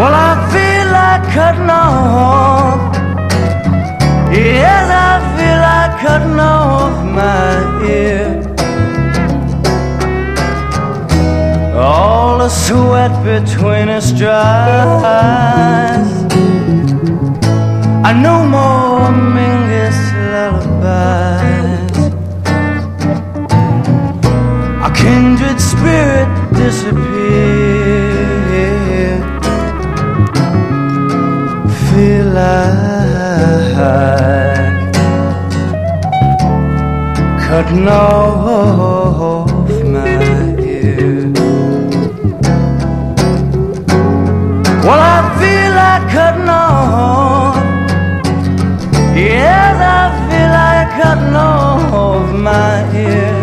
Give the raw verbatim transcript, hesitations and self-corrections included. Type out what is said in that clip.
Well, I feel like cutting off. Yes, I feel like cutting off my ear. All the sweat between us dries. I no more Mingus lullabies. Our kindred spirit disappeared. Feel like cutting off my ear. Well, I feel like cutting off. Yes, I feel like cutting off my ear.